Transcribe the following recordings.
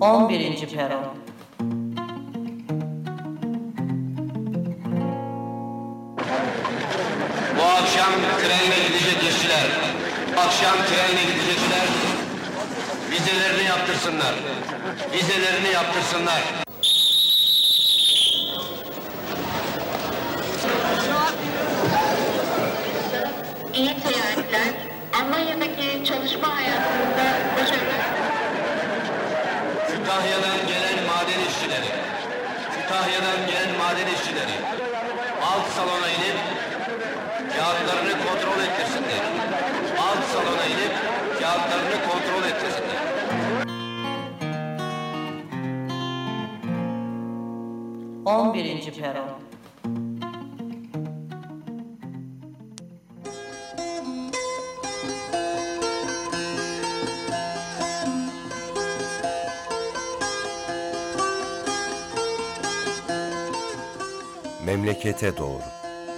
11. Peron. Bu akşam trenle gidecek işçiler, akşam trenle gidecekler, vizelerini yaptırsınlar, vizelerini yaptırsınlar. İyi seyahatler. Almanya'daki çalışma hayatında başarılar. Kütahya'dan gelen maden işçileri, Kütahya'dan gelen maden işçileri, alt salona inip kağıtlarını kontrol ettirsinler. Alt salona inip kağıtlarını kontrol ettirsinler. 11. Peron. Memlekete doğru.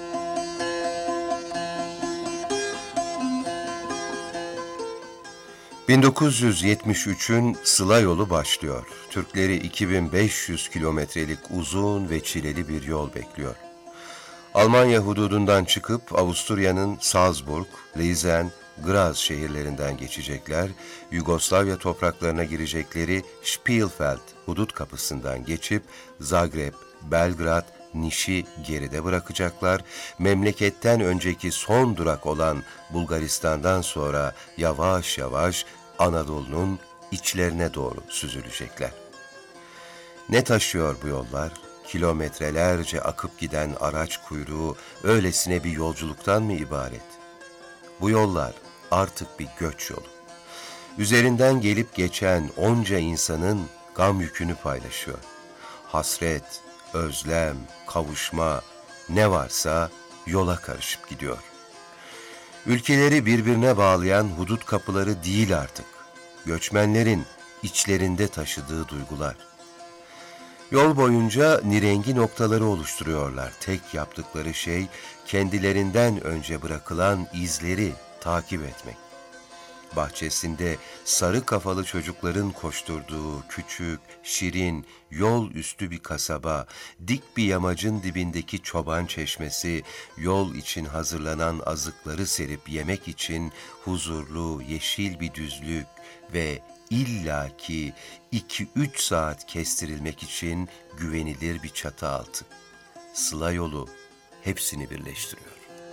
...1973'ün Sıla yolu başlıyor. Türkleri 2500 kilometrelik uzun ve çileli bir yol bekliyor. Almanya hududundan çıkıp Avusturya'nın Salzburg, Liesen, Graz şehirlerinden geçecekler, Yugoslavya topraklarına girecekleri Spielfeld hudut kapısından geçip Zagreb, Belgrad, Niş'i geride bırakacaklar, memleketten önceki son durak olan Bulgaristan'dan sonra yavaş yavaş Anadolu'nun içlerine doğru süzülecekler. Ne taşıyor bu yollar? Kilometrelerce akıp giden araç kuyruğu öylesine bir yolculuktan mı ibaret? Bu yollar artık bir göç yolu. Üzerinden gelip geçen onca insanın gam yükünü paylaşıyor. Hasret, özlem, kavuşma, ne varsa yola karışıp gidiyor. Ülkeleri birbirine bağlayan hudut kapıları değil artık, göçmenlerin içlerinde taşıdığı duygular. Yol boyunca nirengi noktaları oluşturuyorlar. Tek yaptıkları şey kendilerinden önce bırakılan izleri takip etmek. Bahçesinde sarı kafalı çocukların koşturduğu küçük, şirin, yol üstü bir kasaba, dik bir yamacın dibindeki çoban çeşmesi, yol için hazırlanan azıkları serip yemek için huzurlu, yeşil bir düzlük ve illaki 2-3 saat kestirilmek için güvenilir bir çatı altı. Sıla yolu hepsini birleştiriyor.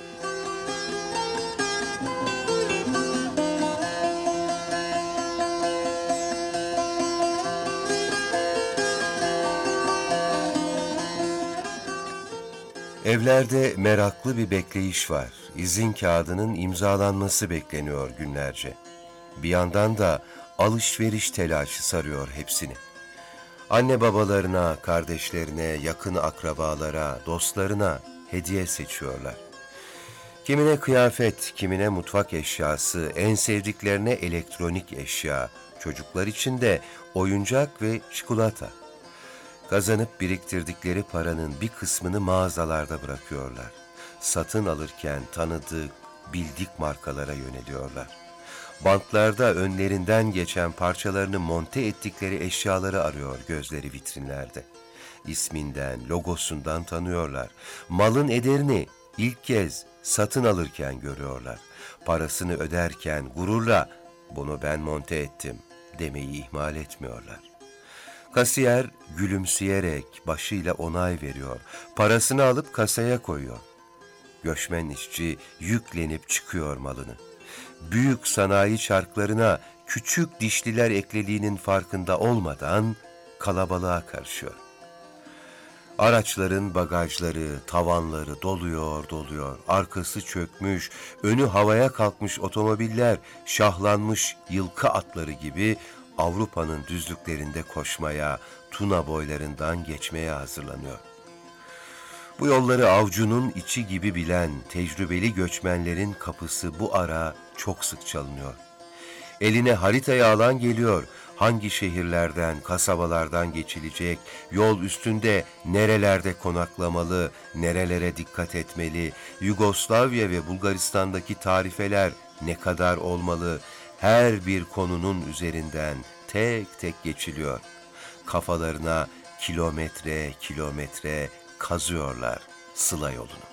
Evlerde meraklı bir bekleyiş var. İzin kağıdının imzalanması bekleniyor günlerce. Bir yandan da alışveriş telaşı sarıyor hepsini. Anne babalarına, kardeşlerine, yakın akrabalara, dostlarına hediye seçiyorlar. Kimine kıyafet, kimine mutfak eşyası, en sevdiklerine elektronik eşya, çocuklar için de oyuncak ve çikolata. Kazanıp biriktirdikleri paranın bir kısmını mağazalarda bırakıyorlar. Satın alırken tanıdık, bildik markalara yöneliyorlar. Bantlarda önlerinden geçen parçalarını monte ettikleri eşyaları arıyor gözleri vitrinlerde. İsminden, logosundan tanıyorlar. Malın ederini ilk kez satın alırken görüyorlar. Parasını öderken gururla "Bunu ben monte ettim" demeyi ihmal etmiyorlar. Kasiyer gülümseyerek başıyla onay veriyor. Parasını alıp kasaya koyuyor. Göçmen işçi yüklenip çıkıyor malını. Büyük sanayi çarklarına küçük dişliler eklediğinin farkında olmadan kalabalığa karışıyor. Araçların bagajları, tavanları doluyor. Arkası çökmüş, önü havaya kalkmış otomobiller şahlanmış yılkı atları gibi Avrupa'nın düzlüklerinde koşmaya, Tuna boylarından geçmeye hazırlanıyor. Bu yolları avcunun içi gibi bilen tecrübeli göçmenlerin kapısı bu ara çok sık çalınıyor. Eline haritayı alan geliyor. Hangi şehirlerden, kasabalardan geçilecek, yol üstünde nerelerde konaklamalı, nerelere dikkat etmeli, Yugoslavya ve Bulgaristan'daki tarifeler ne kadar olmalı, her bir konunun üzerinden tek tek geçiliyor. kafalarına kilometre kilometre kazıyorlar Sıla yolunu.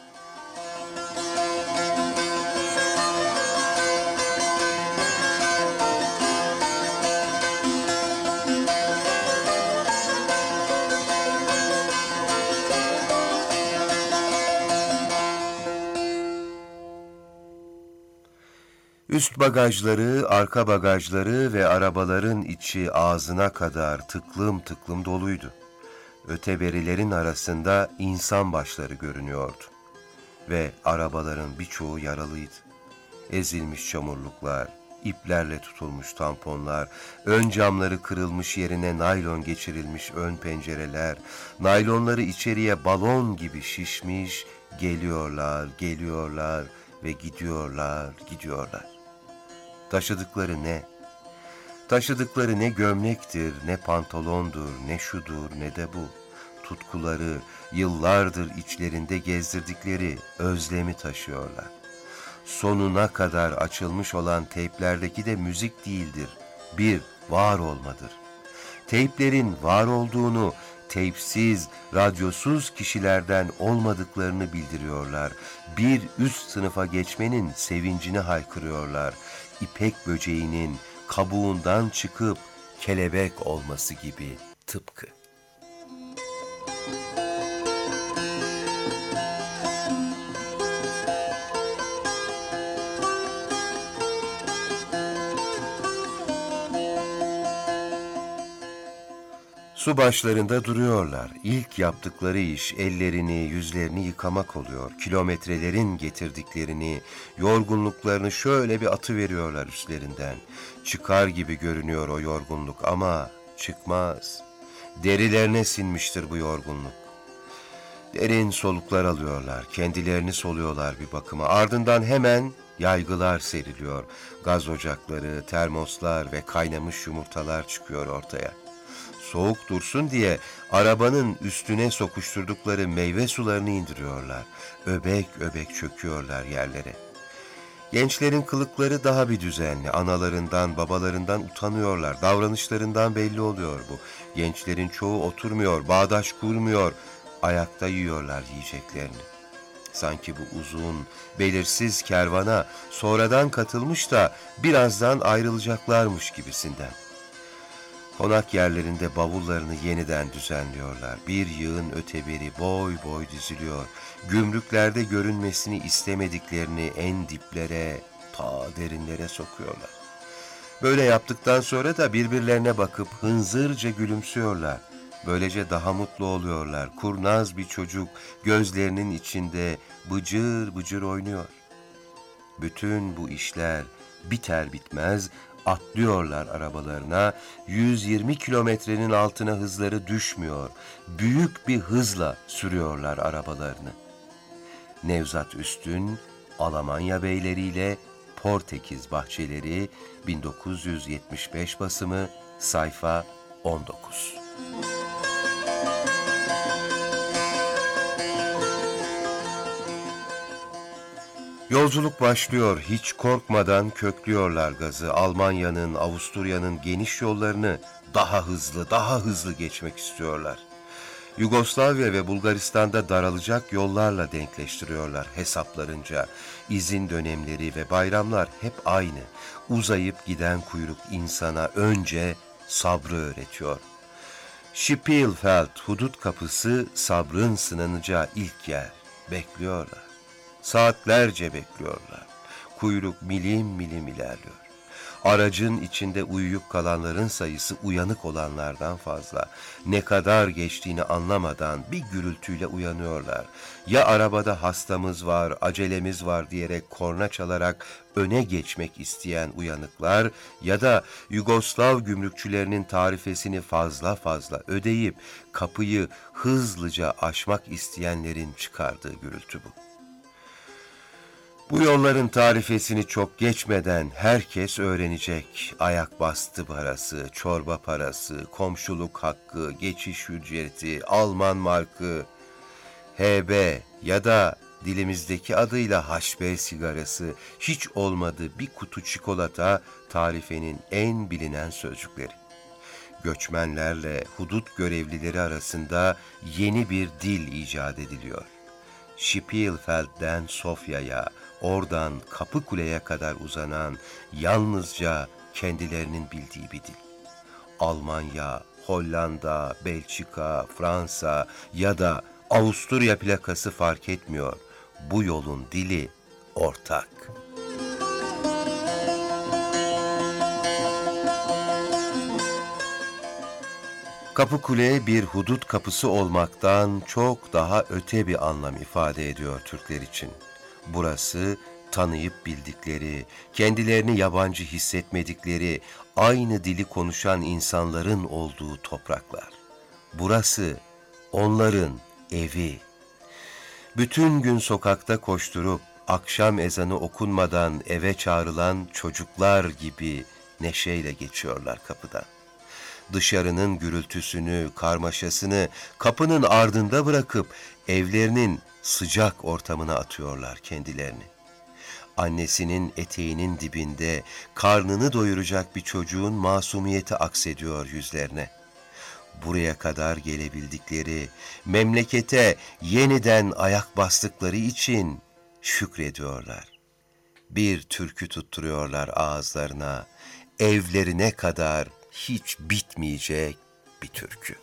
Üst bagajları, arka bagajları ve arabaların içi ağzına kadar tıklım tıklım doluydu. Öteberilerin arasında insan başları görünüyordu. Ve arabaların birçoğu yaralıydı. Ezilmiş çamurluklar, iplerle tutulmuş tamponlar, ön camları kırılmış yerine naylon geçirilmiş ön pencereler, naylonları içeriye balon gibi şişmiş, geliyorlar ve gidiyorlar. Taşıdıkları ne? Taşıdıkları ne gömlektir, ne pantolondur, ne şudur, ne de bu. Tutkuları, yıllardır içlerinde gezdirdikleri özlemi taşıyorlar. Sonuna kadar açılmış olan teyplerdeki de müzik değildir, bir var olmadır. Teyplerin var olduğunu, teypsiz, radyosuz kişilerden olmadıklarını bildiriyorlar. Bir üst sınıfa geçmenin sevincini haykırıyorlar. İpek böceğinin kabuğundan çıkıp kelebek olması gibi tıpkı. Su başlarında duruyorlar. İlk yaptıkları iş ellerini, yüzlerini yıkamak oluyor. Kilometrelerin getirdiklerini, yorgunluklarını şöyle bir atıveriyorlar üstlerinden. Çıkar gibi görünüyor o yorgunluk ama çıkmaz. Derilerine sinmiştir bu yorgunluk. Derin soluklar alıyorlar, kendilerini soluyorlar bir bakıma. Ardından hemen yaygılar seriliyor. Gaz ocakları, termoslar ve kaynamış yumurtalar çıkıyor ortaya. Soğuk dursun diye arabanın üstüne sokuşturdukları meyve sularını indiriyorlar. Öbek öbek çöküyorlar yerlere. Gençlerin kılıkları daha bir düzenli. Analarından, babalarından utanıyorlar. Davranışlarından belli oluyor bu. Gençlerin çoğu oturmuyor, bağdaş kurmuyor. Ayakta yiyorlar yiyeceklerini. Sanki bu uzun, belirsiz kervana sonradan katılmış da birazdan ayrılacaklarmış gibisinden. Konak yerlerinde bavullarını yeniden düzenliyorlar. Bir yığın öteberi boy boy diziliyor. Gümrüklerde görünmesini istemediklerini en diplere, ta derinlere sokuyorlar. Böyle yaptıktan sonra da birbirlerine bakıp hınzırca gülümsüyorlar. Böylece daha mutlu oluyorlar. Kurnaz bir çocuk gözlerinin içinde bıcır bıcır oynuyor. Bütün bu işler biter bitmez atlıyorlar arabalarına, 120 kilometrenin altına hızları düşmüyor. Büyük bir hızla sürüyorlar arabalarını. Nevzat Üstün, Almanya beyleriyle Portekiz bahçeleri, 1975 basımı, sayfa 19. Yolculuk başlıyor, hiç korkmadan köklüyorlar gazı. Almanya'nın, Avusturya'nın geniş yollarını daha hızlı geçmek istiyorlar. Yugoslavya ve Bulgaristan'da daralacak yollarla denkleştiriyorlar hesaplarınca. İzin dönemleri ve bayramlar hep aynı. Uzayıp giden kuyruk insana önce sabrı öğretiyor. Spielfeld hudut kapısı sabrın sınanacağı ilk yer. Bekliyorlar. Saatlerce bekliyorlar. Kuyruk milim milim ilerliyor. Aracın içinde uyuyup kalanların sayısı uyanık olanlardan fazla. Ne kadar geçtiğini anlamadan bir gürültüyle uyanıyorlar. Ya arabada hastamız var, acelemiz var diyerek korna çalarak öne geçmek isteyen uyanıklar ya da Yugoslav gümrükçülerinin tarifesini fazla ödeyip kapıyı hızlıca aşmak isteyenlerin çıkardığı gürültü bu. Bu yolların tarifesini çok geçmeden herkes öğrenecek. Ayak bastı parası, çorba parası, komşuluk hakkı, geçiş ücreti, Alman markı, HB ya da dilimizdeki adıyla HB sigarası, hiç olmadı bir kutu çikolata tarifenin en bilinen sözcükleri. Göçmenlerle hudut görevlileri arasında yeni bir dil icat ediliyor. Spielfeld'den Sofya'ya, oradan Kapıkule'ye kadar uzanan yalnızca kendilerinin bildiği bir dil. Almanya, Hollanda, Belçika, Fransa ya da Avusturya plakası fark etmiyor. Bu yolun dili ortak. Kapıkule bir hudut kapısı olmaktan çok daha öte bir anlam ifade ediyor Türkler için. Burası tanıyıp bildikleri, kendilerini yabancı hissetmedikleri, aynı dili konuşan insanların olduğu topraklar. Burası onların evi. Bütün gün sokakta koşturup akşam ezanı okunmadan eve çağrılan çocuklar gibi neşeyle geçiyorlar kapıdan. Dışarının gürültüsünü, karmaşasını kapının ardında bırakıp evlerinin sıcak ortamına atıyorlar kendilerini. Annesinin eteğinin dibinde karnını doyuracak bir çocuğun masumiyeti aksediyor yüzlerine. Buraya kadar gelebildikleri, memlekete yeniden ayak bastıkları için şükrediyorlar. Bir türkü tutturuyorlar ağızlarına, evlerine kadar hiç bitmeyecek bir türkü.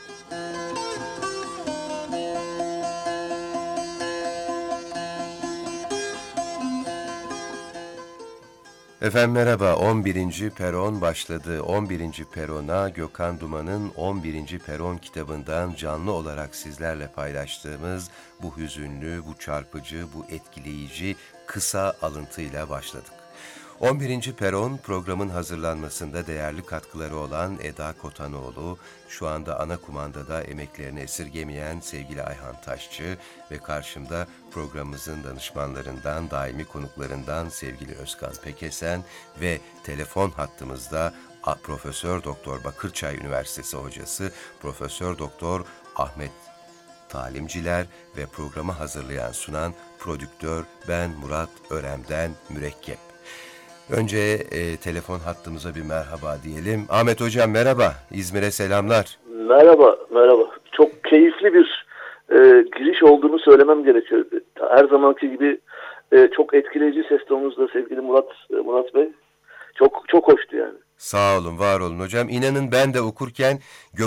Efendim merhaba, 11. Peron başladı. 11. Perona Gökhan Duman'ın 11. Peron kitabından canlı olarak sizlerle paylaştığımız bu hüzünlü, bu çarpıcı, bu etkileyici kısa alıntıyla başladık. 11. Peron programın hazırlanmasında değerli katkıları olan Eda Kotanoğlu, şu anda ana kumandada emeklerini esirgemeyen sevgili Ayhan Taşçı ve karşımda programımızın danışmanlarından, daimi konuklarından sevgili Özkan Pekesen ve telefon hattımızda Profesör Doktor Bakırçay Üniversitesi hocası Profesör Doktor Ahmet Talimciler ve programı hazırlayan sunan prodüktör ben Murat Örem'den Mürekkep. Önce telefon hattımıza bir merhaba diyelim. Ahmet Hocam merhaba, İzmir'e selamlar. Merhaba. Çok keyifli bir giriş olduğunu söylemem gerekiyor. Her zamanki gibi çok etkileyici ses tonunuzla sevgili Murat Bey. Çok hoştu yani. Sağ olun, var olun hocam. İnanın ben de okurken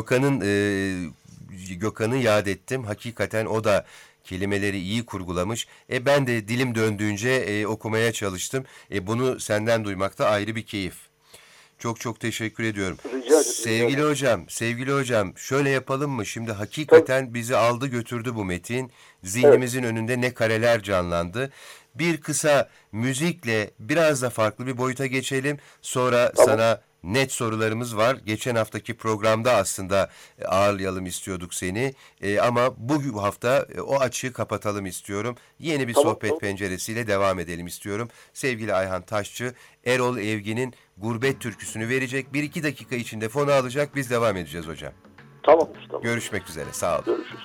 Gökhan'ı yad ettim. Hakikaten o da kelimeleri iyi kurgulamış. Ben de dilim döndüğünce okumaya çalıştım. Bunu senden duymakta ayrı bir keyif. Çok teşekkür ediyorum. Rica ederim. Sevgili hocam, şöyle yapalım mı? Şimdi hakikaten bizi aldı götürdü bu metin. Zihnimizin önünde ne kareler canlandı. Bir kısa müzikle biraz da farklı bir boyuta geçelim. Sonra sana net sorularımız var. Geçen haftaki programda aslında ağırlayalım istiyorduk seni. Ama bu hafta o açığı kapatalım istiyorum. Yeni bir sohbet penceresiyle devam edelim istiyorum. Sevgili Ayhan Taşçı, Erol Evgin'in Gurbet türküsünü verecek. 1-2 dakika içinde fonu alacak. Biz devam edeceğiz hocam. Tamam. Görüşmek üzere. Sağ olun. Görüşürüz.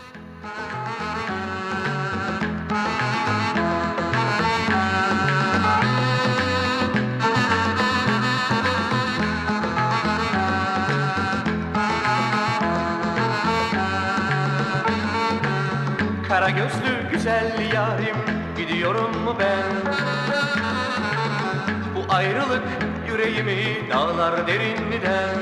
Kara gözlü güzel yarim, gidiyorum mu ben? Bu ayrılık yüreğimi dağlar derinliden.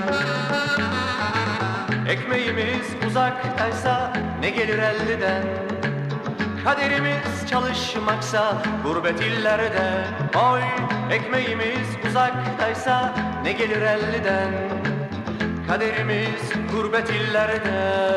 Ekmeğimiz uzaktaysa ne gelir elliden? Kaderimiz çalışmaksa gurbet illerde. Oy, ekmeğimiz uzaktaysa ne gelir elliden? Kaderimiz gurbet illerde.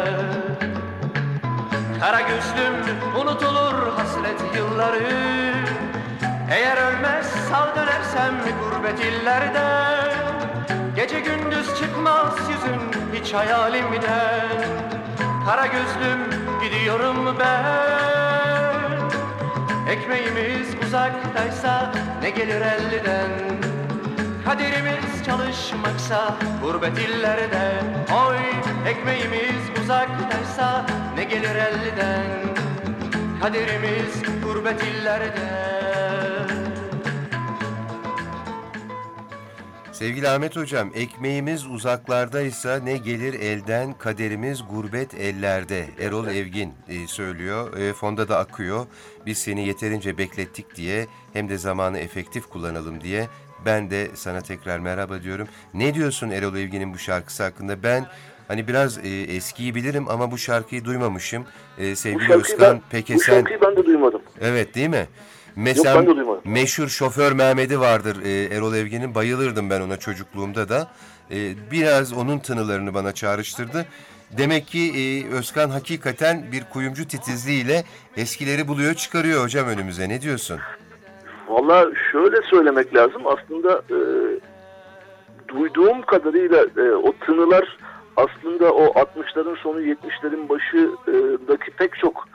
Kara gözlüm unutulur hasret yılları. Eğer ölmez sağ dönersem gurbet illerde. Gece gündüz çıkmaz yüzün hiç hayalimden. Kara gözlüm gidiyorum ben. Ekmeğimiz uzaktaysa ne gelir elliden? Kaderimiz çalışmaksa gurbet illerde. Oy, ekmeğimiz uzaktaysa ne gelir elliden? Kaderimiz gurbet illerde. Sevgili Ahmet Hocam, ekmeğimiz uzaklardaysa ne gelir elden, kaderimiz gurbet ellerde. Erol Evgin söylüyor. Fonda da akıyor. Biz seni yeterince beklettik diye hem de zamanı efektif kullanalım diye ben de sana tekrar merhaba diyorum. Ne diyorsun Erol Evgin'in bu şarkısı hakkında? Ben hani biraz eskiyi bilirim ama bu şarkıyı duymamışım. Sevgili Özkan Pekesen... Bu şarkıyı ben de duymadım. Evet, değil mi? Mesela Yok, ben de duymadım. meşhur Şoför Mehmet'i vardır Erol Evgin'in. Bayılırdım ben ona çocukluğumda da. Biraz onun tınılarını bana çağrıştırdı. Demek ki Özkan hakikaten bir kuyumcu titizliğiyle eskileri buluyor çıkarıyor hocam önümüze. Ne diyorsun? Valla şöyle söylemek lazım. Aslında duyduğum kadarıyla o tınılar aslında o 60'ların sonu 70'lerin başındaki pek çok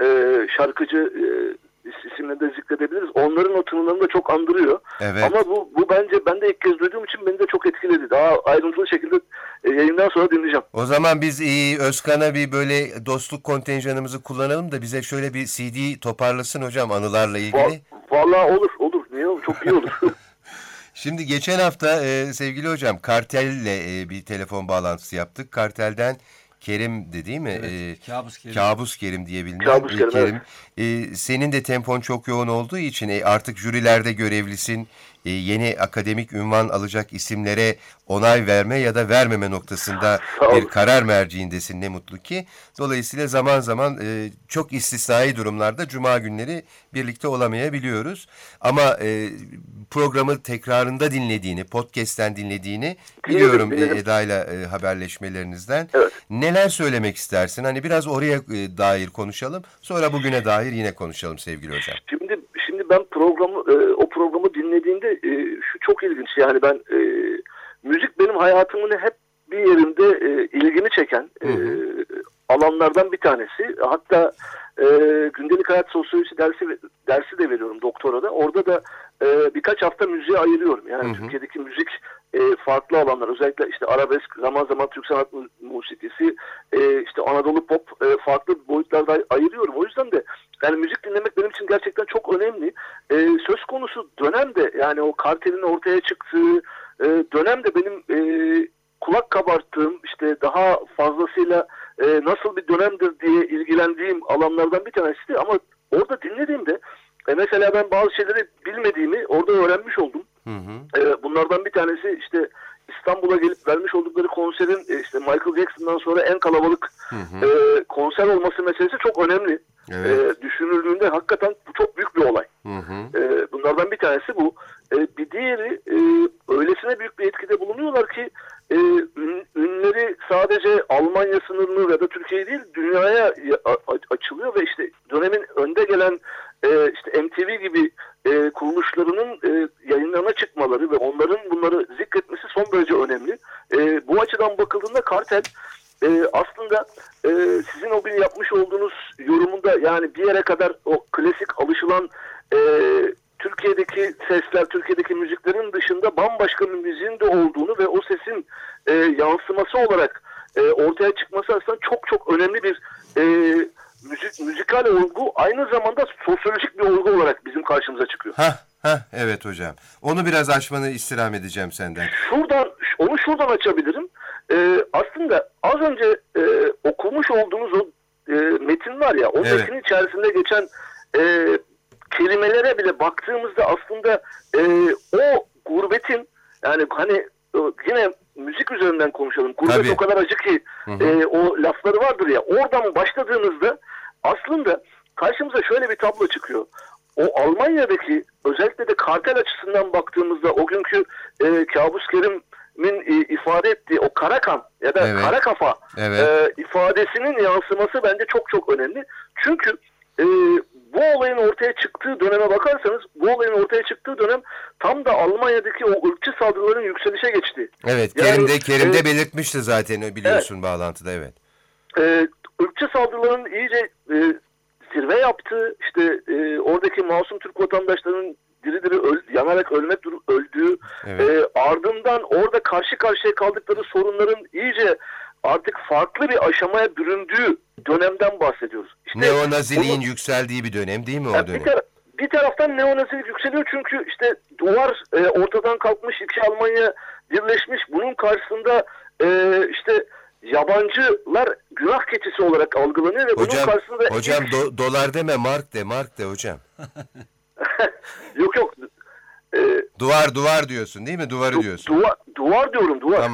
şarkıcı isimle de zikredebiliriz. Onların o tınılarını da çok andırıyor. Evet. Ama bu bence ben de ilk kez duyduğum için beni de çok etkiledi. Daha ayrıntılı şekilde yayından sonra dinleyeceğim. O zaman biz Özkan'a bir böyle dostluk kontenjanımızı kullanalım da bize şöyle bir CD toparlasın hocam anılarla ilgili. Vallahi olur. Niye olur? Çok iyi olur. Şimdi geçen hafta sevgili hocam Kartel'le bir telefon bağlantısı yaptık. Kartel'den Kerim'di değil mi? Evet, Kabus Kerim. Kabus Kerim diye bilinen Kabus Kerim, Kerim. Senin de tempon çok yoğun olduğu için artık jürilerde görevlisin. Yeni akademik ünvan alacak isimlere onay verme ya da vermeme noktasında bir karar merciindesin ne mutlu ki. Dolayısıyla zaman zaman çok istisnai durumlarda cuma günleri birlikte olamayabiliyoruz. Ama programı tekrarında dinlediğini, podcast'ten dinlediğini biliyorum Eda'yla haberleşmelerinizden. Evet. Neler söylemek istersin? Hani biraz oraya dair konuşalım. Sonra bugüne dair yine konuşalım sevgili hocam. Şimdi ben o programı dinlediğimde şu çok ilginç. Yani ben müzik benim hayatımın hep bir yerinde ilgimi çeken alanlardan bir tanesi. Hatta gündelik hayat sosyolojisi dersi de veriyorum doktorada. Orada da birkaç hafta müziğe ayırıyorum. Yani Türkiye'deki müzik farklı alanlar. Özellikle işte arabesk, zaman zaman Türk sanat musikisi, işte Anadolu pop farklı boyutlarda ayırıyorum. O yüzden de yani müzik dinlemek benim için gerçekten çok önemli. Söz konusu dönemde yani o Kartel'in ortaya çıktığı dönemde benim kulak kabarttığım işte daha fazlasıyla nasıl bir dönemdir diye ilgilendiğim alanlardan bir tanesi ama orada dinlediğimde mesela ben bazı şeyleri bilmediğimi orada öğrenmiş oldum. Bunlardan bir tanesi işte İstanbul'a gelip vermiş oldukları konserin işte Michael Jackson'dan sonra en kalabalık konser olması meselesi çok önemli. Evet. Düşünüldüğünde hakikaten bu çok büyük bir olay. Bunlardan bir tanesi bu. Bir diğeri öylesine büyük bir etkide bulunuyorlar ki ünleri sadece Almanya sınırını ya da Türkiye değil dünyaya açılıyor ve işte dönemin önde gelen işte MTV gibi kuruluşlarının yayınlarına çıkmaları ve onların bunları zikretmesi son derece önemli. Bu açıdan bakıldığında Kartel aslında sizin o gün yapmış olduğunuz yorumunda yani bir yere kadar o klasik alışılan Türkiye'deki sesler, Türkiye'deki müziklerin dışında bambaşka bir müziğin de olduğunu ve o sesin yansıması olarak ortaya çıkması aslında çok çok önemli bir müzikal olgu, aynı zamanda sosyolojik bir olgu olarak bizim karşımıza çıkıyor. Evet hocam. Onu biraz açmanı istirham edeceğim senden. Onu şuradan açabilirim. Aslında az önce okumuş olduğunuz o metin var ya, o metinin içerisinde geçen kelimelere bile baktığımızda aslında o gurbetin yani hani yine müzik üzerinden konuşalım. Gurbet Tabii. o kadar acı ki o lafları vardır ya. Oradan başladığımızda aslında karşımıza şöyle bir tablo çıkıyor. O Almanya'daki özellikle de Kartel açısından baktığımızda o günkü Kabus Kerim'in ifade ettiği o kara kan ya da kara kafa ifadesinin yansıması bence çok çok önemli. Çünkü bu olayın ortaya çıktığı döneme bakarsanız bu olayın ortaya çıktığı dönem tam da Almanya'daki o ırkçı saldırıların yükselişe geçti. Evet, yani, Kerim'de belirtmişti zaten biliyorsun bağlantıda ırkçı saldırıların iyice zirve yaptığı, işte oradaki masum Türk vatandaşlarının diri diri yanarak öldüğü, ardından orada karşı karşıya kaldıkları sorunların iyice artık farklı bir aşamaya büründüğü dönemden bahsediyoruz. İşte neonaziliğin yükseldiği bir dönem değil mi o dönem? Bir taraftan neonazilik yükseliyor çünkü işte duvar ortadan kalkmış, iki Almanya birleşmiş. Bunun karşısında işte yabancılar günah keçisi olarak algılanıyor ve bunun karşısında... Hocam dolar deme, mark de hocam. Yok. Duvar diyorsun değil mi? Duvarı diyorsun. Duvar diyorum, duvar.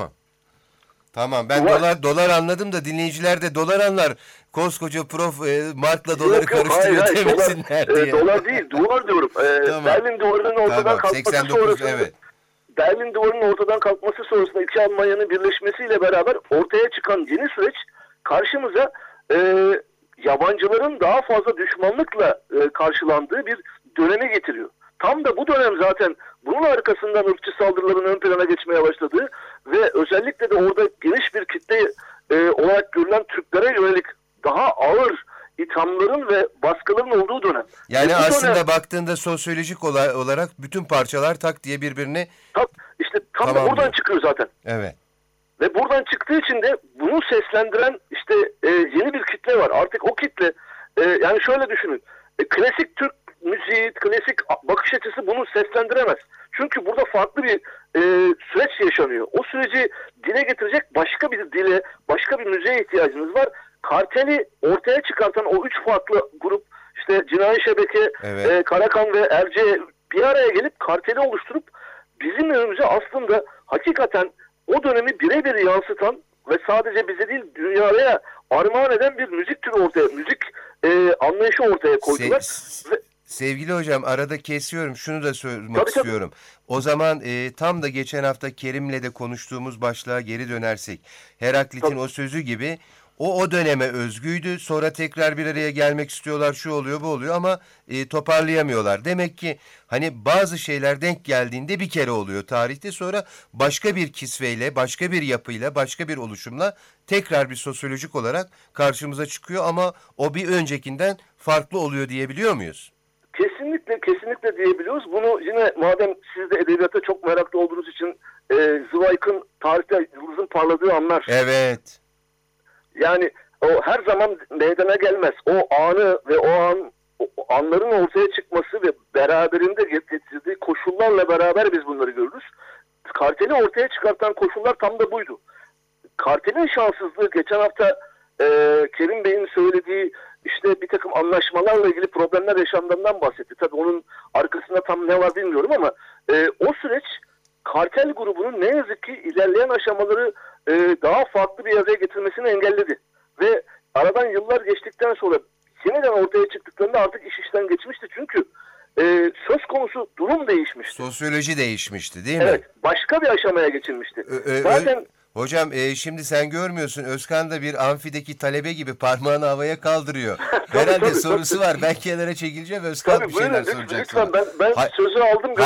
Tamam ben dolar anladım da dinleyiciler de dolar anlar. Koskoca prof markla doları karıştırıyor demesinler diye. Dolar değil, duvar diyorum. Tamam. Berlin duvarının ortadan kalkması 89, sonrasında... Evet. Berlin duvarının ortadan kalkması sonrasında iki Almanya'nın birleşmesiyle beraber ortaya çıkan yeni süreç karşımıza yabancıların daha fazla düşmanlıkla karşılandığı bir döneme getiriyor. Tam da bu dönem zaten bunun arkasından ırkçı saldırıların ön plana geçmeye başladığı ve özellikle de orada geniş bir kitle olarak görülen Türklere yönelik daha ağır ithamların ve baskıların olduğu dönem. Yani aslında baktığında sosyolojik olarak bütün parçalar tak diye birbirini... Tam da buradan çıkıyor zaten. Evet. Ve buradan çıktığı için de bunu seslendiren işte yeni bir kitle var. Artık o kitle yani şöyle düşünün. Klasik Türk müziği, klasik bakış açısı bunu seslendiremez. Çünkü burada farklı bir süreç yaşanıyor. O süreci dile getirecek başka bir dile, başka bir müziğe ihtiyacınız var. Karteli ortaya çıkartan o üç farklı grup, işte Cinayi Şebeke, Karakan ve Erce bir araya gelip karteli oluşturup bizim önümüze aslında hakikaten o dönemi birebir yansıtan ve sadece bize değil dünyaya armağan eden bir müzik türü müzik anlayışı ortaya koydular. Sevgili hocam arada kesiyorum, şunu da sormak istiyorum. O zaman tam da geçen hafta Kerim'le de konuştuğumuz başlığa geri dönersek, Heraklit'in o sözü gibi o döneme özgüydü. Sonra tekrar bir araya gelmek istiyorlar, şu oluyor bu oluyor ama toparlayamıyorlar. Demek ki hani bazı şeyler denk geldiğinde bir kere oluyor tarihte, sonra başka bir kisveyle, başka bir yapıyla, başka bir oluşumla tekrar bir sosyolojik olarak karşımıza çıkıyor ama o bir öncekinden farklı oluyor diyebiliyor muyuz? Kesinlikle diyebiliyoruz. Bunu yine madem siz de edebiyata çok meraklı olduğunuz için Zweig'ın tarihte yıldızın parladığı anlar. Evet. Yani o her zaman meydana gelmez. O anı ve o anların ortaya çıkması ve beraberinde getirdiği koşullarla beraber biz bunları görürüz. Karteli ortaya çıkartan koşullar tam da buydu. Kartelin şanssızlığı geçen hafta Kerim Bey'in söylediği işte bir takım anlaşmalarla ilgili problemler yaşandığından bahsetti. Tabii onun arkasında tam ne var bilmiyorum ama o süreç kartel grubunun ne yazık ki ilerleyen aşamaları daha farklı bir araya getirmesini engelledi. Ve aradan yıllar geçtikten sonra yeniden ortaya çıktıklarında artık iş işten geçmişti. Çünkü söz konusu durum değişmişti. Sosyoloji değişmişti değil mi? Evet. Başka bir aşamaya geçilmişti. Zaten... Hocam şimdi sen görmüyorsun, Özkan da bir amfideki talebe gibi parmağını havaya kaldırıyor. Herhalde sorusu var. Ben kenara çekileceğim, Özkan bir şeyler soracak. Lütfen ben sözü aldım.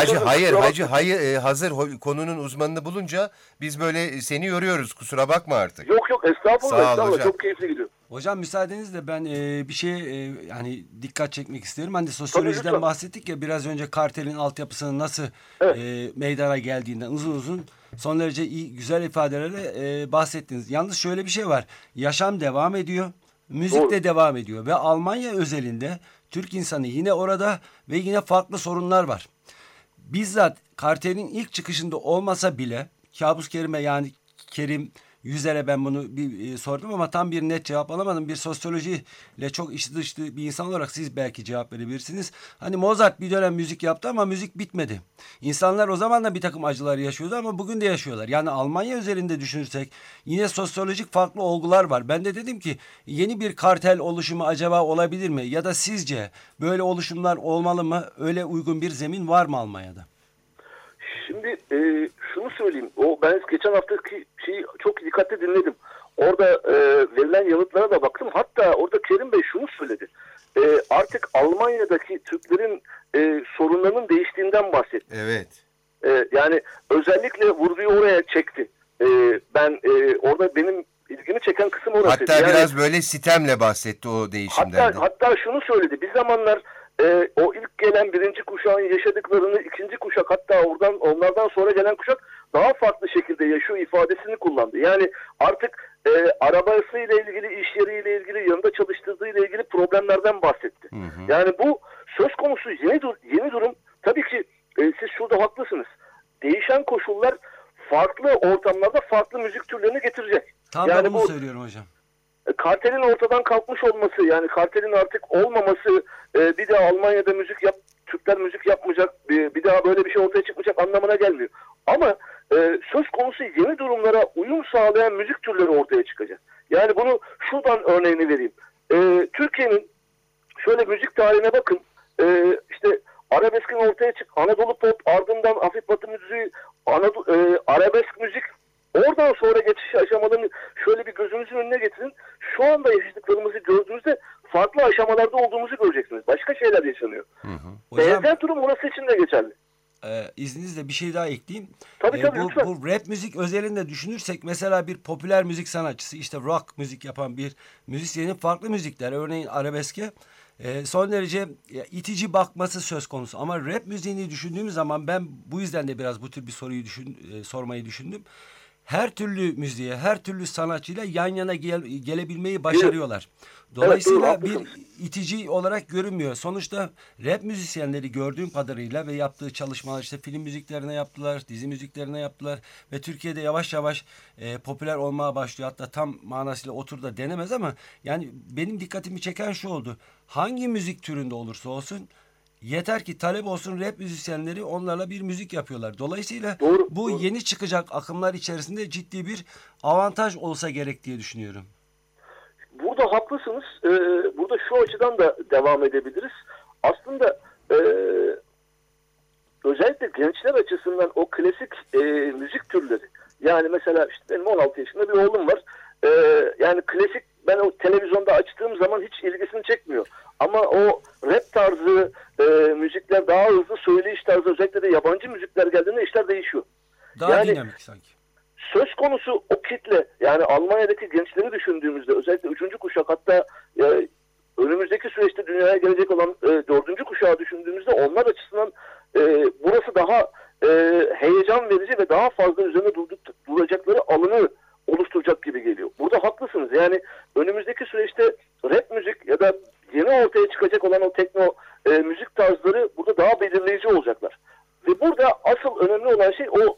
Hayır, hazır konunun uzmanını bulunca biz böyle seni yoruyoruz. Kusura bakma artık. Yok estağfurullah. Çok keyifli gidiyor. Hocam müsaadenizle ben bir şeye yani dikkat çekmek isterim. Hani de sosyolojiden bahsettik ya biraz önce, kartelin altyapısının nasıl meydana geldiğinden uzun son derece güzel ifadelerle bahsettiniz. Yalnız şöyle bir şey var. Yaşam devam ediyor. Müzik de devam ediyor. Ve Almanya özelinde Türk insanı yine orada ve yine farklı sorunlar var. Bizzat kartelin ilk çıkışında olmasa bile Kabus Kerim'e, yani Kerim Yüzer'e ben bunu bir sordum ama tam bir net cevap alamadım. Bir sosyolojiyle çok içli dışlı bir insan olarak siz belki cevap verebilirsiniz. Hani Mozart bir dönem müzik yaptı ama müzik bitmedi. İnsanlar o zaman da bir takım acılar yaşıyordu ama bugün de yaşıyorlar. Yani Almanya üzerinde düşünürsek yine sosyolojik farklı olgular var. Ben de dedim ki yeni bir kartel oluşumu acaba olabilir mi? Ya da sizce böyle oluşumlar olmalı mı? Öyle uygun bir zemin var mı Almanya'da? Şimdi şunu söyleyeyim. Ben geçen haftaki şeyi çok dikkatli dinledim. Orada verilen yanıtlara da baktım. Hatta orada Kerim Bey şunu söyledi. Artık Almanya'daki Türklerin sorunlarının değiştiğinden bahsetti. Evet. Yani özellikle vurguyu oraya çekti. Orada benim ilgimi çeken kısım orası. Hatta biraz böyle sitemle bahsetti o değişimden. Hatta şunu söyledi. Bir zamanlar o ilk gelen birinci kuşağın yaşadıklarını ikinci kuşak, hatta onlardan sonra gelen kuşak daha farklı şekilde yaşıyor ifadesini kullandı. Yani artık arabasıyla ilgili, iş yeriyle ilgili, yanında çalıştırdığıyla ilgili problemlerden bahsetti. Yani bu söz konusu yeni durum. Tabii ki siz şurada haklısınız. Değişen koşullar farklı ortamlarda farklı müzik türlerini getirecek. Tam yani da bunu bu söylüyorum hocam. kartelin ortadan kalkmış olması, yani kartelin artık olmaması, bir daha Almanya'da Türkler müzik yapmayacak, bir daha böyle bir şey ortaya çıkmayacak anlamına gelmiyor. Ama söz konusu yeni durumlara uyum sağlayan müzik türleri ortaya çıkacak. Yani bunu şuradan örneğini vereyim. Türkiye'nin şöyle müzik tarihine bakın. İşte arabeskin ortaya Anadolu pop, ardından hafif batı müziği, arabesk müzik. Oradan sonra geçiş aşamalarını şöyle bir gözünüzün önüne getirin. Şu anda yaşadıklarımızı gördüğünüzde farklı aşamalarda olduğumuzu göreceksiniz. Başka şeyler yaşanıyor. Hocam, Benzer durum orası için de geçerli. İzninizle bir şey daha ekleyeyim. Tabii, lütfen. Bu rap müzik özelinde düşünürsek mesela bir popüler müzik sanatçısı, işte rock müzik yapan bir müzisyenin farklı müzikler, örneğin arabeske son derece itici bakması söz konusu. Ama rap müziğini düşündüğümüz zaman ben bu yüzden de biraz bu tür bir soruyu sormayı düşündüm. Her türlü müziğe, her türlü sanatçıyla yan yana gelebilmeyi başarıyorlar. Dolayısıyla Evet, doğru, bir itici olarak görünmüyor. Sonuçta rap müzisyenleri gördüğüm kadarıyla ve yaptığı çalışmalar, işte film müziklerine yaptılar, dizi müziklerine yaptılar ve Türkiye'de yavaş yavaş popüler olmaya başlıyor. Hatta tam manasıyla otur da denemez ama yani benim dikkatimi çeken şu oldu. Hangi müzik türünde olursa olsun, yeter ki talep olsun, rap müzisyenleri onlarla bir müzik yapıyorlar. Dolayısıyla bu yeni çıkacak akımlar içerisinde ciddi bir avantaj olsa gerek diye düşünüyorum. Burada haklısınız. Burada şu açıdan da devam edebiliriz. Aslında özellikle gençler açısından o klasik müzik türleri. Yani mesela işte benim 16 yaşında bir oğlum var. Yani klasik, ben o televizyonda açtığım zaman hiç ilgisini çekmiyor. Ama o rap tarzı müzikler, daha hızlı söyleyiş tarzı, özellikle de yabancı müzikler geldiğinde işler değişiyor. Daha dinamik sanki. Söz konusu o kitle, yani Almanya'daki gençleri düşündüğümüzde, özellikle 3. kuşak, hatta önümüzdeki süreçte dünyaya gelecek olan 4. kuşağı düşündüğümüzde onlar açısından burası daha heyecan verici ve daha fazla üzerine duracakları alanı oluşturacak gibi geliyor. Burada haklısınız. Yani önümüzdeki süreçte rap müzik ya da yeni ortaya çıkacak olan o tekno müzik tarzları burada daha belirleyici olacaklar. Ve burada asıl önemli olan şey o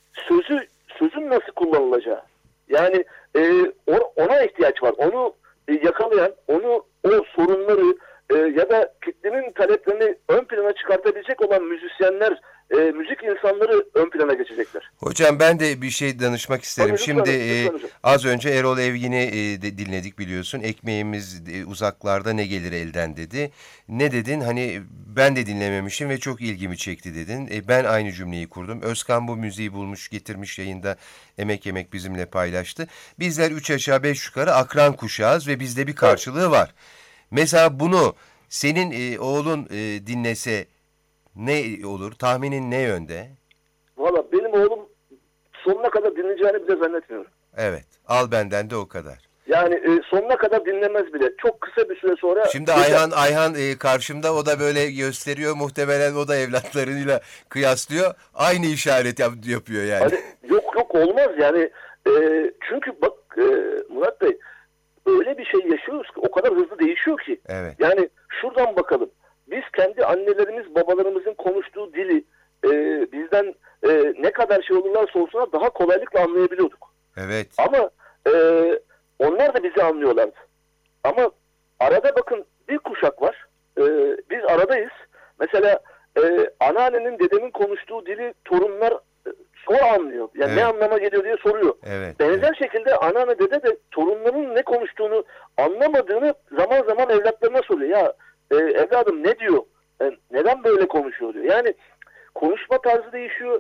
sözün nasıl kullanılacağı. Yani ona ihtiyaç var. Onu yakalayan, o sorunları ya da kitlenin taleplerini ön plana çıkartabilecek olan müzisyenler, müzik insanları ön plana geçecekler. Hocam ben de bir şey danışmak isterim. Tabii, Şimdi lütfen. az önce Erol Evgin'i dinledik biliyorsun. Ekmeğimiz uzaklarda ne gelir elden dedi. Ne dedin? Hani ben de dinlememişim ve çok ilgimi çekti dedin. Ben aynı cümleyi kurdum. Özkan bu müziği bulmuş, getirmiş, yayında emek bizimle paylaştı. Bizler 3 aşağı 5 yukarı akran kuşağız ve bizde bir karşılığı var. Mesela bunu senin oğlun dinlese ne olur? Tahminin ne yönde? Valla benim oğlum sonuna kadar dinleyeceğini bile zannetmiyorum. Evet. Al benden de o kadar. Yani sonuna kadar dinlemez bile. Çok kısa bir süre sonra... Şimdi Ayhan karşımda, o da böyle gösteriyor. Muhtemelen o da evlatlarıyla kıyaslıyor. Aynı işaret yapıyor yani. Hani, yok olmaz yani. Çünkü bak Murat Bey, öyle bir şey yaşıyoruz ki, o kadar hızlı değişiyor ki. Evet. Yani şuradan bakalım. Biz kendi annelerimiz, babalarımızın konuştuğu dili bizden ne kadar şey olurlarsa olsunlar daha kolaylıkla anlayabiliyorduk. Evet. Ama onlar da bizi anlıyorlardı. Ama arada bakın bir kuşak var. Biz aradayız. Mesela anneannenin, dedemin konuştuğu dili torunlar sonra anlıyor. Yani evet. Ne anlama geliyor diye soruyor. Evet. Benzer şekilde anneanne, dede de torunların ne konuştuğunu anlamadığını zaman zaman evlatlarına soruyor. Ya evladım ne diyor? Neden böyle konuşuyor diyor. Yani konuşma tarzı değişiyor.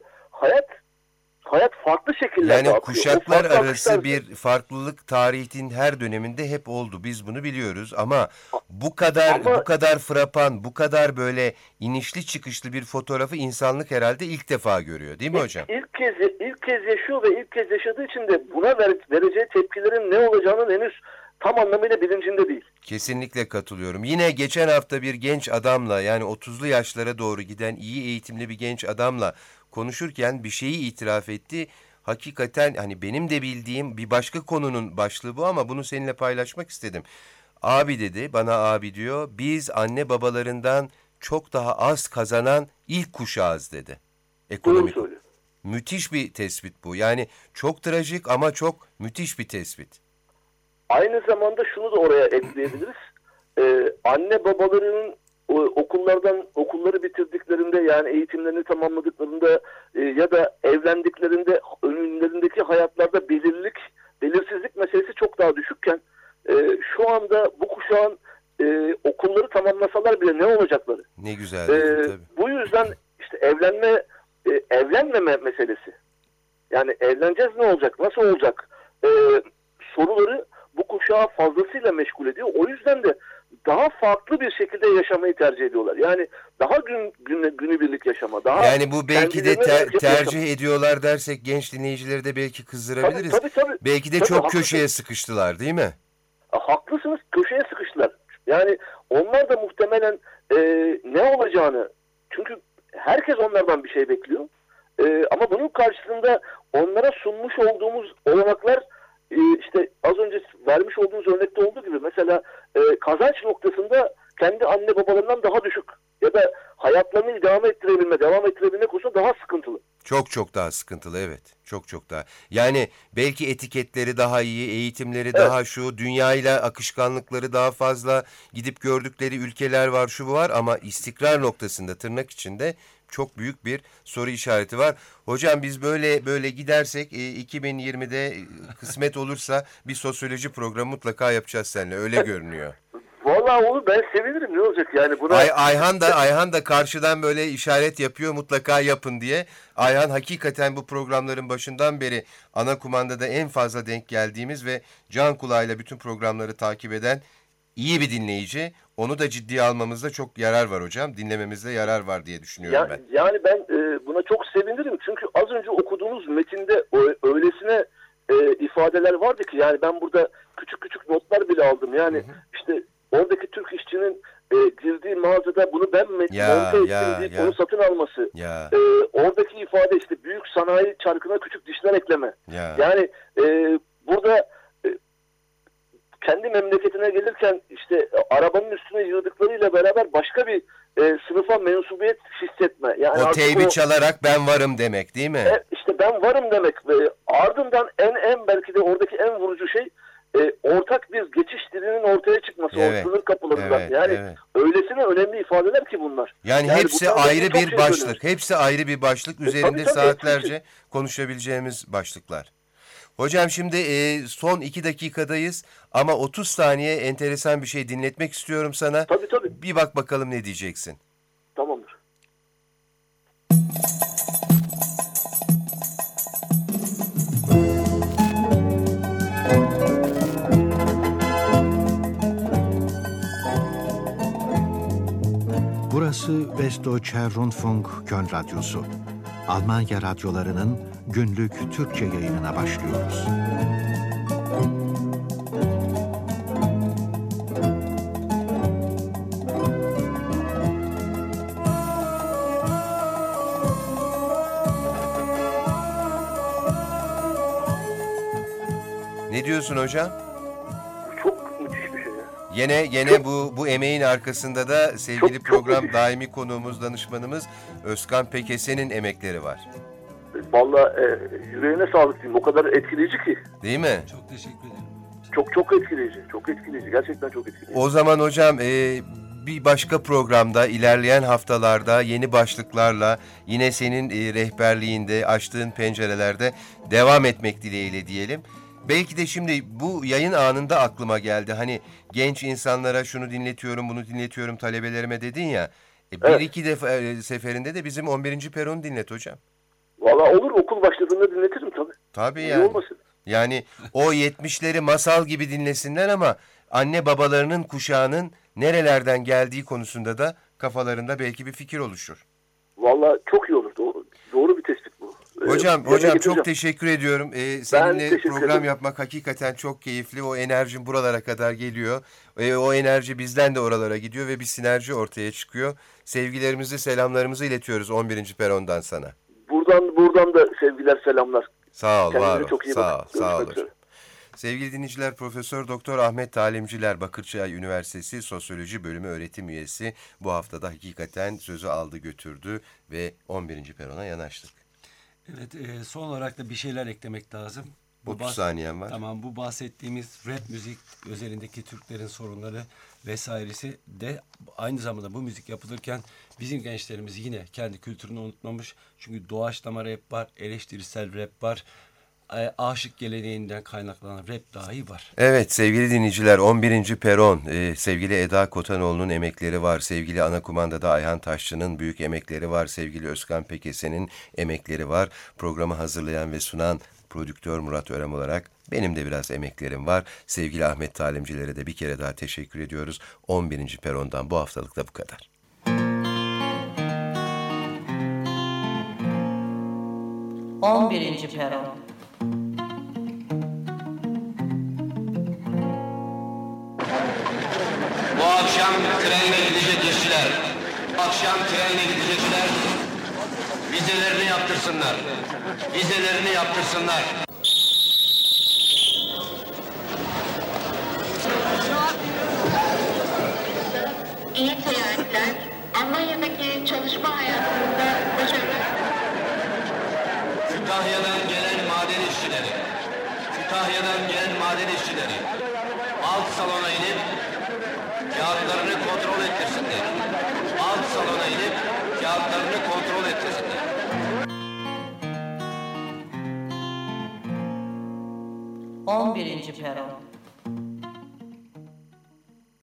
Hayat farklı şekillerde yani akıyor. kuşaklar arası bir farklılık tarihin her döneminde hep oldu. Biz bunu biliyoruz ama bu kadar frapan, bu kadar böyle inişli çıkışlı bir fotoğrafı insanlık herhalde ilk defa görüyor, değil mi hocam? İlk kez yaşıyor ve ilk kez yaşadığı için de buna vereceği tepkilerin ne olacağının henüz tam anlamıyla bilincinde değil. Kesinlikle katılıyorum. Yine geçen hafta bir genç adamla, yani 30'lu yaşlara doğru giden iyi eğitimli bir genç adamla konuşurken bir şeyi itiraf etti. Hakikaten hani benim de bildiğim bir başka konunun başlığı bu ama bunu seninle paylaşmak istedim. Abi dedi, bana abi diyor, biz anne babalarından çok daha az kazanan ilk kuşağız dedi. Doğru Ekonomik. söylüyor. Müthiş bir tespit bu. Yani çok trajik ama çok müthiş bir tespit. Aynı zamanda şunu da oraya ekleyebiliriz. Anne babalarının okulları bitirdiklerinde, yani eğitimlerini tamamladıklarında ya da evlendiklerinde önlerindeki hayatlarda belirsizlik meselesi çok daha düşükken şu anda bu kuşağın okulları tamamlasalar bile ne olacakları. Ne güzel dedin, tabii. Bu yüzden işte evlenmeme meselesi. Yani evleneceğiz, ne olacak, nasıl olacak soruları bu kuşağı fazlasıyla meşgul ediyor. O yüzden de daha farklı bir şekilde yaşamayı tercih ediyorlar. Yani daha günübirlik yaşama. Daha Yani bu belki de kendilerine tercih yaşama. ediyorlar dersek genç dinleyicileri de belki kızdırabiliriz. Tabii. Belki de Tabii, çok haklısın. köşeye sıkıştılar, değil mi? Haklısınız, köşeye sıkıştılar. Yani onlar da muhtemelen ne olacağını, çünkü herkes onlardan bir şey bekliyor. Ama bunun karşısında onlara sunmuş olduğumuz olanaklar işte az önce vermiş olduğunuz örnekte olduğu gibi mesela kazanç noktasında kendi anne babalarından daha düşük ya da hayatlarını devam ettirebilmek konusunda daha sıkıntılı. Çok daha sıkıntılı, evet. Çok daha. Yani belki etiketleri daha iyi, eğitimleri daha şu, dünyayla akışkanlıkları daha fazla, gidip gördükleri ülkeler var, şu bu var ama istikrar noktasında tırnak içinde çok büyük bir soru işareti var. Hocam biz böyle gidersek 2020'de kısmet olursa bir sosyoloji programı mutlaka yapacağız seninle. Öyle görünüyor. Vallahi onu ben sevinirim, ne olacak yani buna. Ayhan da karşıdan böyle işaret yapıyor, mutlaka yapın diye. Ayhan hakikaten bu programların başından beri ana kumandada en fazla denk geldiğimiz ve can kulağıyla bütün programları takip eden iyi bir dinleyici. Onu da ciddiye almamızda çok yarar var hocam. Dinlememizde yarar var diye düşünüyorum ben. Yani ben buna çok sevinirim. Çünkü az önce okuduğunuz metinde öylesine ifadeler vardı ki, yani ben burada küçük notlar bile aldım. Yani işte oradaki Türk işçinin girdiği mağazada bunu ben monte ettim deyip onu satın alması. Oradaki ifade işte büyük sanayi çarkına küçük dişler ekleme. Yani burada kendi memleketine gelirken işte arabanın üstüne yığdıklarıyla beraber başka bir sınıfa mensubiyet hissetme. Yani o teybi çalarak ben varım demek, değil mi? İşte ben varım demek ve ardından en belki de oradaki en vurucu şey ortak bir geçiş dilinin ortaya çıkması, o sınır kapılarından. Öylesine önemli ifadeler ki bunlar. Yani hepsi ayrı bir başlık. Söylenir. Hepsi ayrı bir başlık. Üzerinde saatlerce konuşabileceğimiz başlıklar. Hocam şimdi son 2 dakikadayız ama 30 saniye enteresan bir şey dinletmek istiyorum sana. Tabii. Bir bak bakalım ne diyeceksin. Tamamdır. Burası Westdeutscher Rundfunk Köln Radyosu. Almanya radyolarının günlük Türkçe yayınına başlıyoruz. Ne diyorsun hocam? Çok müthiş bir şey ya. Yine bu emeğin arkasında da sevgili program daimi konuğumuz, danışmanımız Özkan Pekesen'in emekleri var. Vallahi yüreğine sağlık diyeyim. O kadar etkileyici ki. Değil mi? Çok teşekkür ederim. Çok etkileyici. Çok etkileyici. Gerçekten çok etkileyici. O zaman hocam bir başka programda ilerleyen haftalarda yeni başlıklarla yine senin rehberliğinde açtığın pencerelerde devam etmek dileğiyle diyelim. Belki de şimdi bu yayın anında aklıma geldi. Hani genç insanlara şunu dinletiyorum, bunu dinletiyorum talebelerime dedin ya. Bir iki seferinde de bizim 11. Peron'u dinlet hocam. Valla olur, okul başladığında dinletirim tabii. Tabii yani. Olmasın. Yani o 70'leri masal gibi dinlesinler ama anne babalarının kuşağının nerelerden geldiği konusunda da kafalarında belki bir fikir oluşur. Valla çok iyi olur. Doğru bir tespit bu. Hocam çok teşekkür ediyorum. Seninle teşekkür program ederim. yapmak hakikaten çok keyifli. O enerjin buralara kadar geliyor. O enerji bizden de oralara gidiyor ve bir sinerji ortaya çıkıyor. Sevgilerimizi, selamlarımızı iletiyoruz 11. Peron'dan sana. Buradan Buradan da sevgiler, selamlar. Sağ ol, Kendinize var ol. çok iyi Sağ ol, bakın. sağ ol Görüşmek hocam. üzere. Sevgili dinleyiciler, Profesör Doktor Ahmet Talimciler, Bakırçay Üniversitesi Sosyoloji Bölümü öğretim üyesi bu haftada hakikaten sözü aldı götürdü ve 11. perona yanaştık. Evet, son olarak da bir şeyler eklemek lazım. 30 saniyen var. Tamam, bu bahsettiğimiz rap müzik özelindeki Türklerin sorunları vesairesi de aynı zamanda bu müzik yapılırken bizim gençlerimiz yine kendi kültürünü unutmamış. Çünkü doğaçlama rap var, eleştirisel rap var, aşık geleneğinden kaynaklanan rap dahi var. Evet sevgili dinleyiciler, 11. peron, sevgili Eda Kotanoğlu'nun emekleri var, sevgili ana kumandada Ayhan Taşçı'nın büyük emekleri var, sevgili Özkan Pekese'nin emekleri var. Programı hazırlayan ve sunan prodüktör Murat Örem olarak benim de biraz emeklerim var. Sevgili Ahmet Talimcilere de bir kere daha teşekkür ediyoruz. 11. perondan bu haftalık da bu kadar. On birinci peron. Bu akşam trenle gidecek işçiler, akşam trenle gidecekler, vizelerini yaptırsınlar, vizelerini yaptırsınlar. İyi seyahatler. Almanya'daki çalışma hayatında başarılar. Kütahya'dan gelen maden işçileri, Kütahya'dan gelen maden işçileri alt salona inip kağıtlarını kontrol ettirsinler. Alt salona inip kağıtlarını kontrol ettirsinler. On birinci peron.